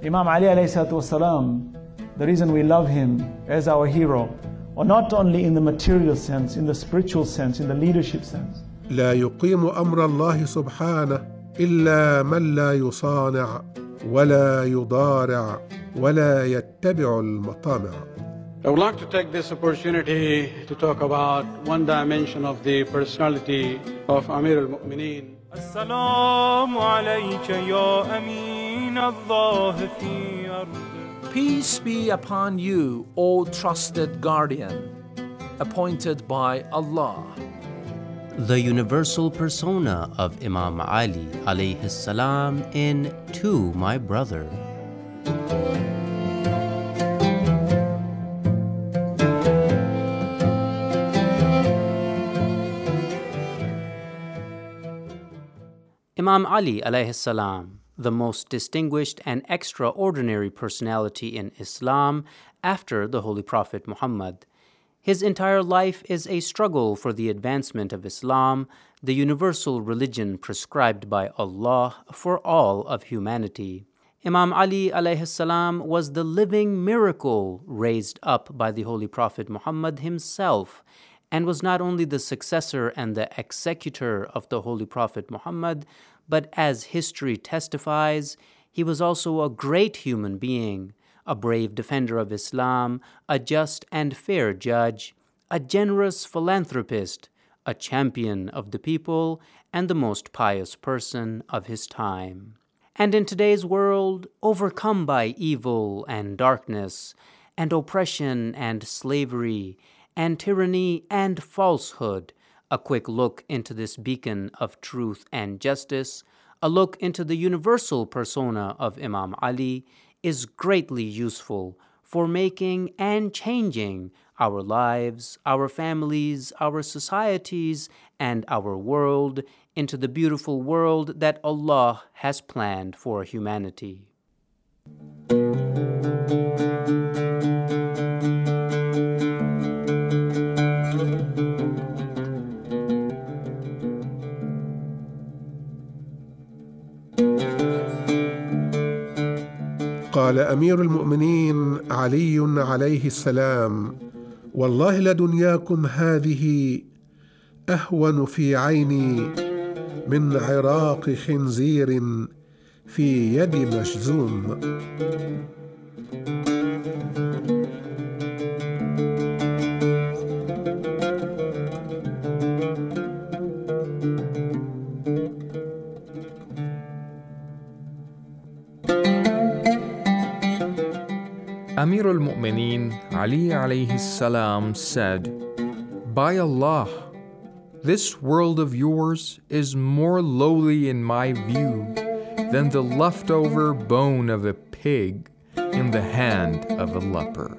Imam Ali alayhi salatu wasalam, the reason we love him as our hero, or not only in the material sense, in the spiritual sense, in the leadership sense. لا يقيم أمر الله سبحانه إلا من لا يصانع ولا يضارع ولا يتبع المطامع. I would like to take this opportunity to talk about one dimension of the personality of Amir al-Mu'mineen. As-salamu alayka ya Amin Allah fi ardi. Peace be upon you, O trusted guardian, appointed by Allah. The universal persona of Imam Ali alayhi salam in To My Brother. Imam Ali alayhi salam, the most distinguished and extraordinary personality in Islam after the Holy Prophet Muhammad. His entire life is a struggle for the advancement of Islam, the universal religion prescribed by Allah for all of humanity. Imam Ali alayhi salam was the living miracle raised up by the Holy Prophet Muhammad himself, and was not only the successor and the executor of the Holy Prophet Muhammad, but as history testifies, he was also a great human being, a brave defender of Islam, a just and fair judge, a generous philanthropist, a champion of the people, and the most pious person of his time. And in today's world, overcome by evil and darkness, and oppression and slavery, and tyranny and falsehood, a quick look into this beacon of truth and justice, a look into the universal persona of Imam Ali, is greatly useful for making and changing our lives, our families, our societies, and our world into the beautiful world that Allah has planned for humanity. قال أمير المؤمنين علي عليه السلام: والله لدنياكم هذه أهون في عيني من عراق خنزير في يد مجذوم. Amir al-Mu'mineen Ali alayhi salam said, "By Allah, this world of yours is more lowly in my view than the leftover bone of a pig in the hand of a leper."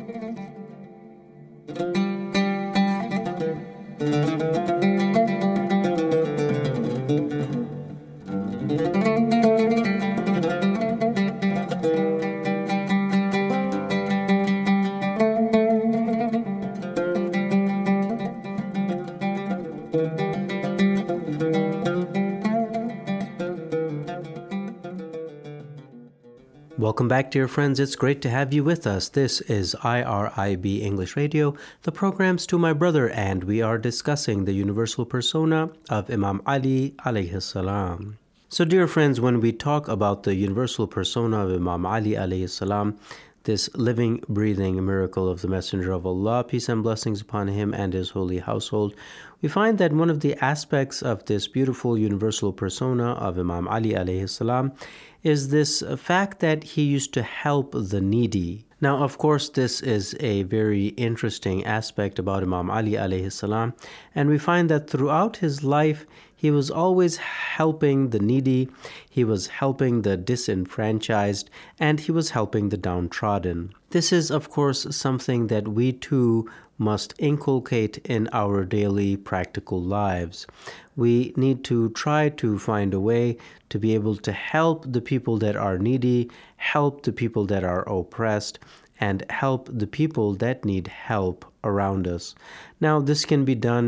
Welcome back, dear friends. It's great to have you with us. This is IRIB English Radio, the program's To My Brother, and we are discussing the universal persona of Imam Ali alayhi salam. So, dear friends, when we talk about the universal persona of Imam Ali alayhi salam, this living, breathing miracle of the Messenger of Allah, peace and blessings upon him and his holy household, we find that one of the aspects of this beautiful universal persona of Imam Ali alayhi salam is this fact that he used to help the needy. Now, of course, this is a very interesting aspect about Imam Ali alayhi salam, and we find that throughout his life, he was always helping the needy, he was helping the disenfranchised, and he was helping the downtrodden. This is, of course, something that we too must inculcate in our daily practical lives. We need to try to find a way to be able to help the people that are needy, help the people that are oppressed, and help the people that need help around us. Now, this can be done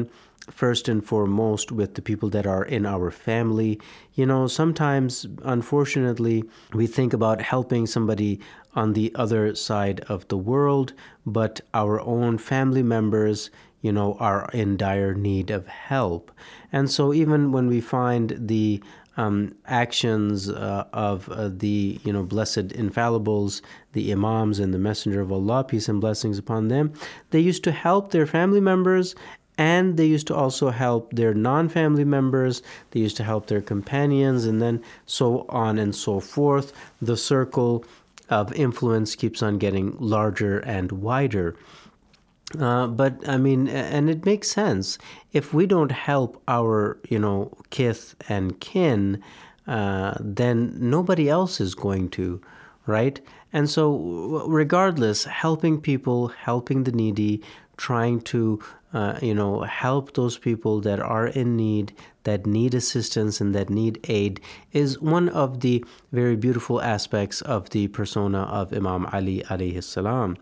first and foremost with the people that are in our family. Sometimes, unfortunately, we think about helping somebody on the other side of the world, but our own family members, are in dire need of help. And so even when we find the actions of the blessed infallibles, the imams and the Messenger of Allah, peace and blessings upon them, they used to help their family members, and they used to also help their non-family members. They used to help their companions, and then so on and so forth. The circle of influence keeps on getting larger and wider. But and it makes sense. If we don't help our, kith and kin, then nobody else is going to, right? And so regardless, helping people, helping the needy, trying to, help those people that are in need, that need assistance and that need aid, is one of the very beautiful aspects of the persona of Imam Ali alayhi salam.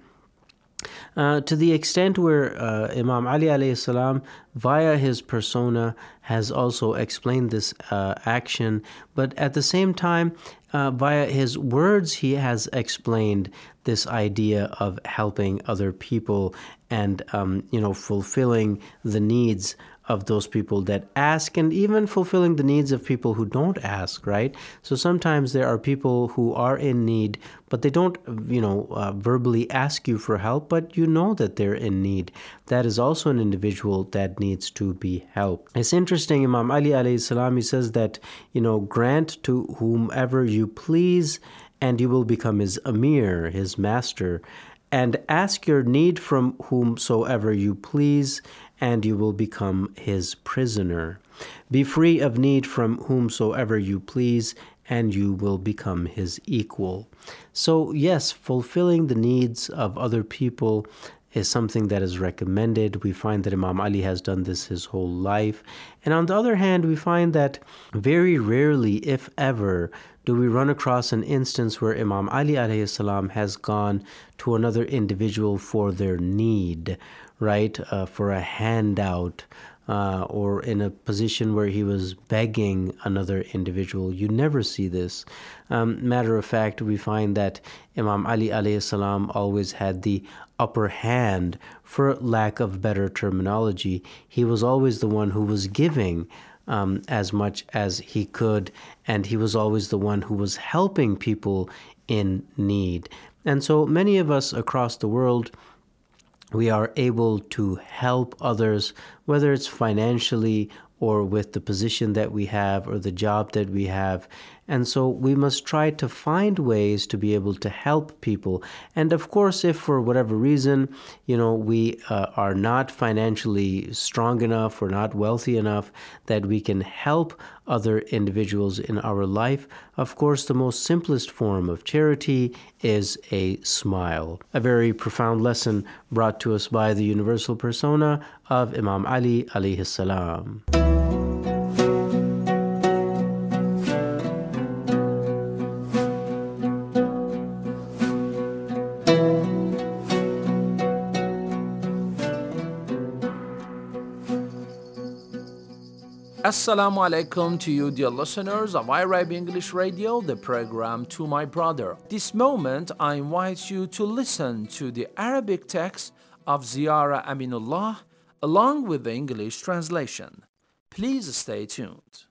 To the extent where Imam Ali alayhi salam, via his persona, has also explained this action, but at the same time, via his words, he has explained this idea of helping other people and, fulfilling the needs of those people that ask, and even fulfilling the needs of people who don't ask, right? So sometimes there are people who are in need, but they don't, verbally ask you for help, but you know that they're in need. That is also an individual that needs to be helped. It's interesting, Imam Ali alayhi salam, he says that, grant to whomever you please, and you will become his emir, his master, and ask your need from whomsoever you please, and you will become his prisoner. Be free of need from whomsoever you please, and you will become his equal. So yes, fulfilling the needs of other people is something that is recommended. We find that Imam Ali has done this his whole life. And on the other hand, we find that very rarely, if ever, do we run across an instance where Imam Ali alayhi salam has gone to another individual for their need, right? For a handout, or in a position where he was begging another individual. You never see this. Matter of fact, we find that Imam Ali alayhi salam always had the upper hand, for lack of better terminology. He was always the one who was giving as much as he could, and he was always the one who was helping people in need. And so many of us across the world, we are able to help others, whether it's financially or with the position that we have or the job that we have. And so we must try to find ways to be able to help people. And of course, if for whatever reason, we are not financially strong enough or not wealthy enough that we can help other individuals in our life, of course, the most simplest form of charity is a smile. A very profound lesson brought to us by the universal persona of Imam Ali alayhi salam. Assalamu alaikum to you, dear listeners of iRab English Radio, the program To My Brother. This moment, I invite you to listen to the Arabic text of Ziyara Aminullah along with the English translation. Please stay tuned.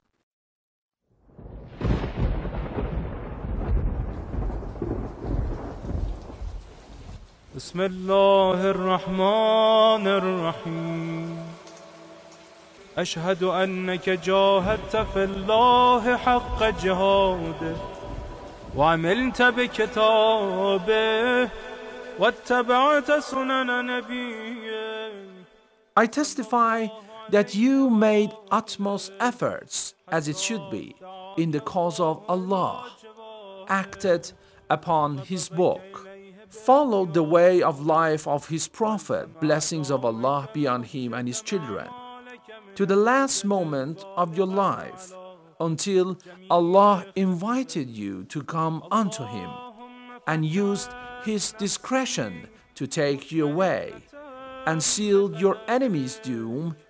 بسم الله الرحمن الرحيم أشهد أنك جاهدت في الله حق جهاده وعملت بكتابه واتبعت سنن نبيه. I testify that you made utmost efforts, as it should be, in the cause of Allah, acted upon His book, followed the way of life of His Prophet, blessings of Allah be on him and his children, to the last moment of your life, until Allah invited you to come unto Him and used His discretion to take you away and sealed your enemy's doom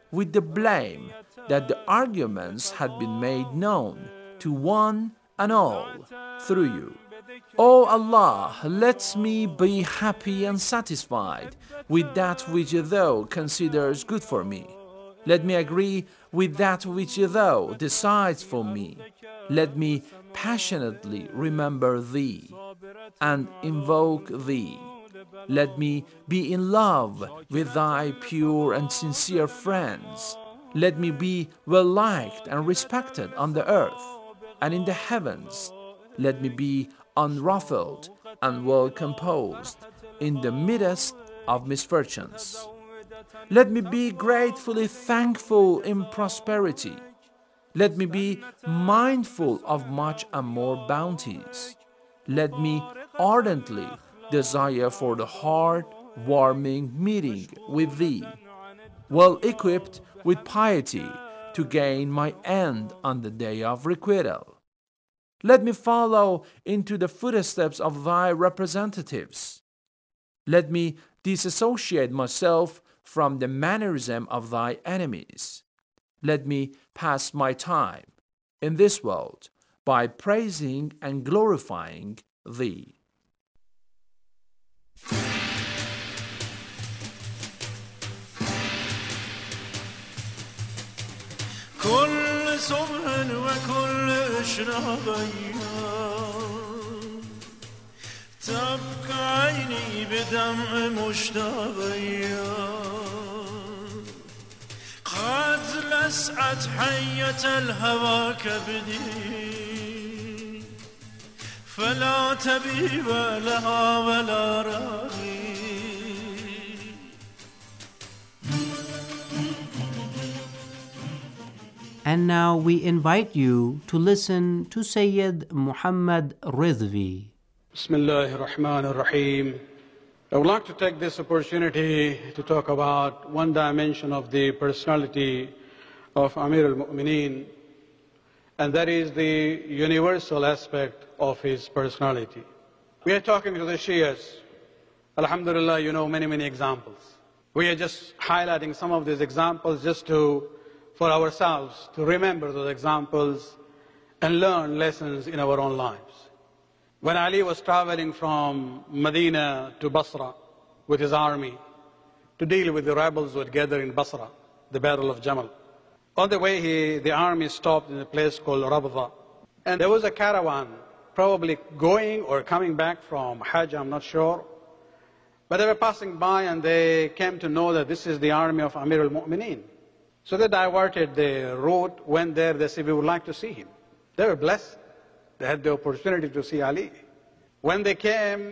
with the blame that the arguments had been made known to one and all through you. O Allah, let me be happy and satisfied with that which Thou considers good for me. Let me agree with that which Thou decides for me. Let me passionately remember Thee and invoke Thee. Let me be in love with Thy pure and sincere friends. Let me be well liked and respected on the earth and in the heavens. Let me be unruffled and well composed in the midst of misfortunes. Let me be gratefully thankful in prosperity. Let me be mindful of much and more bounties. Let me ardently desire for the heart-warming meeting with Thee, well equipped with piety to gain my end on the day of requital. Let me follow into the footsteps of Thy representatives. Let me disassociate myself from the mannerism of Thy enemies. Let me pass my time in this world by praising and glorifying Thee. كل صبح وكل إشراق تبكى عيني بدمع مشتاق قد لسعت حية الهوى كبدي فلا تبيب لها ولا راغي. And now we invite you to listen to Sayyid Muhammad Rizvi. Bismillah ar-Rahman ar-Rahim. I would like to take this opportunity to talk about one dimension of the personality of Amir al-Mu'mineen, and that is the universal aspect of his personality. We are talking to the Shias. Alhamdulillah, you know many examples. We are just highlighting some of these examples just for ourselves to remember those examples and learn lessons in our own lives. When Ali was traveling from Medina to Basra with his army to deal with the rebels who had gathered in Basra, the Battle of Jamal, on the way the army stopped in a place called Rabza, and there was a caravan probably going or coming back from Hajj, I'm not sure, but they were passing by and they came to know that this is the army of Amir al-Mu'mineen. So they diverted the route, went there, they said, we would like to see him. They were blessed. They had the opportunity to see Ali. When they came,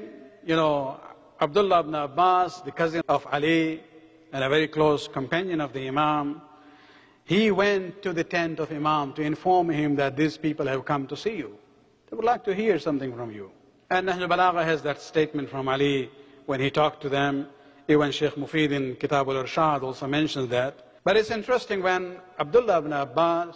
Abdullah ibn Abbas, the cousin of Ali, and a very close companion of the Imam, he went to the tent of Imam to inform him that these people have come to see you. They would like to hear something from you. And Nahl al-Balagha has that statement from Ali when he talked to them. Even Sheikh Mufid in Kitab al-Irshad also mentions that. But it's interesting, when Abdullah ibn Abbas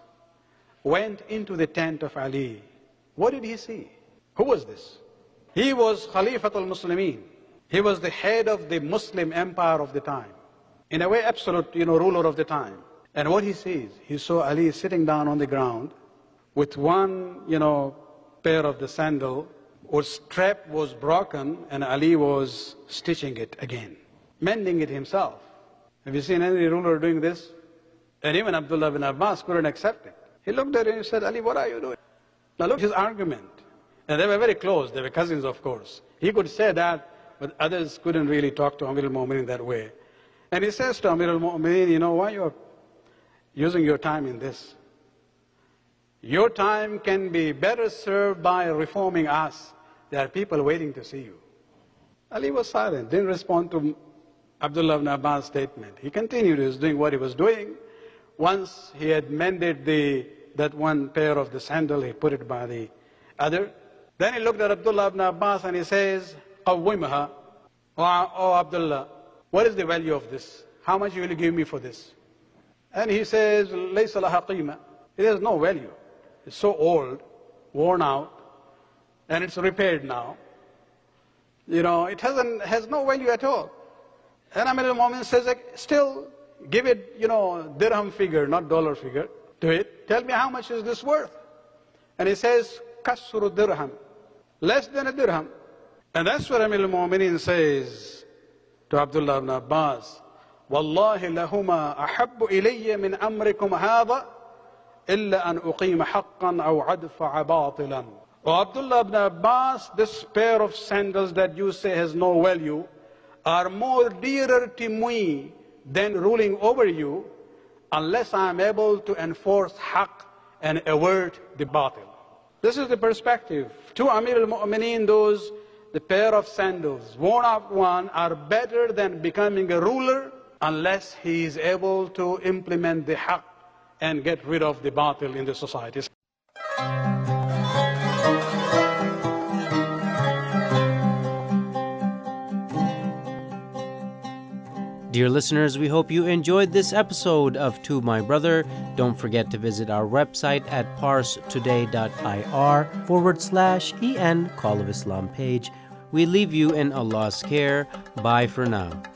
went into the tent of Ali, what did he see? Who was this? He was Khalifatul Muslimin. He was the head of the Muslim empire of the time. In a way, absolute, ruler of the time. And what he sees, he saw Ali sitting down on the ground with one, pair of the sandal, whose strap was broken, and Ali was stitching it again, mending it himself. Have you seen any ruler doing this? And even Abdullah ibn Abbas couldn't accept it. He looked at him and he said, Ali, what are you doing? Now look his argument. And they were very close. They were cousins, of course. He could say that, but others couldn't really talk to Amir al-Mu'mineen that way. And he says to Amir al-Mu'mineen, why you are using your time in this? Your time can be better served by reforming us. There are people waiting to see you. Ali was silent, didn't respond to Abdullah ibn Abbas' statement. He continued, he was doing what he was doing. Once he had mended that one pair of the sandal, he put it by the other. Then he looked at Abdullah ibn Abbas and he says, قَوِّمْهَا. Oh Abdullah, what is the value of this? How much will you give me for this? And he says, لَيْسَ لَهَا قِيمَةً. It has no value. It's so old, worn out, and it's repaired now. It has no value at all. And Amir al-Mu'mineen says, still, Give it, dirham figure, not dollar figure, to it. Tell me how much is this worth? And he says, kasru dirham. Less than a dirham. And that's what Amir al-Mu'mineen says to Abdullah ibn Abbas. والله لهما أحب إلي من أمركم هذا إلا أن أقيم حقا أو أدفع باطلا. Oh, Abdullah ibn Abbas, this pair of sandals that you say has no value are more dearer to me than ruling over you, unless I am able to enforce haqq and avert the batil. This is the perspective. To Amir al-Mu'mineen, the pair of sandals, worn out one, are better than becoming a ruler unless he is able to implement the haqq and get rid of the batil in the society. Dear listeners, we hope you enjoyed this episode of To My Brother. Don't forget to visit our website at parstoday.ir/EN Call of Islam page. We leave you in Allah's care. Bye for now.